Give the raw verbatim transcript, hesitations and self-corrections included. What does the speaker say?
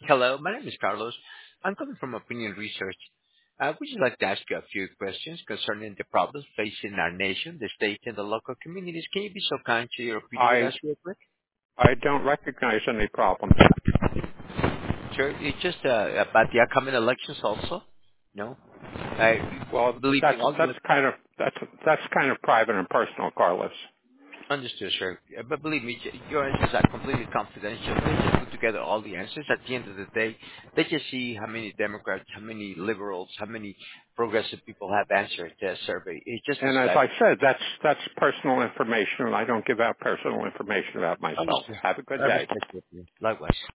Hello, my name is Carlos. I'm coming from Opinion Research. I would just like to ask you a few questions concerning the problems facing our nation, the state, and the local communities. Can you be so kind to your opinion with I us real quick? I don't recognize any problem. Sure. It's just uh, about the upcoming elections also. No? I Well, believe that's in all that's the kind of that's that's kind of private and personal, Carlos. understood, sir. Uh, But believe me, j- your answers are completely confidential. They just put together all the answers. At the end of the day, they just see how many Democrats, how many liberals, how many progressive people have answered the survey. It's just a And as stat. I said, that's that's personal information, and I don't give out personal information about myself. Understood. Have a good I day. respect your opinion. Likewise.